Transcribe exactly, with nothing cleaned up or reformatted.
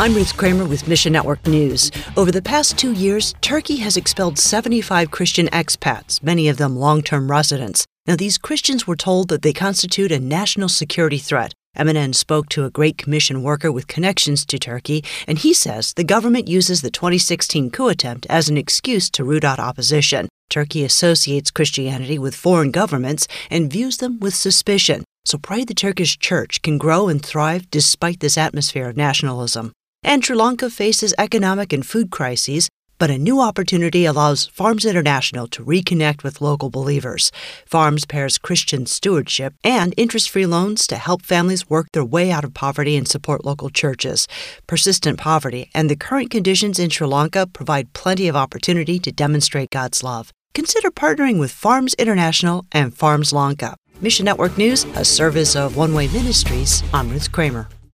I'm Ruth Kramer with Mission Network News. Over the past two years, Turkey has expelled seventy-five Christian expats, many of them long-term residents. Now, these Christians were told that they constitute a national security threat. M N N spoke to a Great Commission worker with connections to Turkey, and he says the government uses the twenty sixteen coup attempt as an excuse to root out opposition. Turkey associates Christianity with foreign governments and views them with suspicion. So pray the Turkish church can grow and thrive despite this atmosphere of nationalism. And Sri Lanka faces economic and food crises, but a new opportunity allows Farms International to reconnect with local believers. Farms pairs Christian stewardship and interest-free loans to help families work their way out of poverty and support local churches. Persistent poverty and the current conditions in Sri Lanka provide plenty of opportunity to demonstrate God's love. Consider partnering with Farms International and Farms Lanka. Mission Network News, a service of One Way Ministries. I'm Ruth Kramer.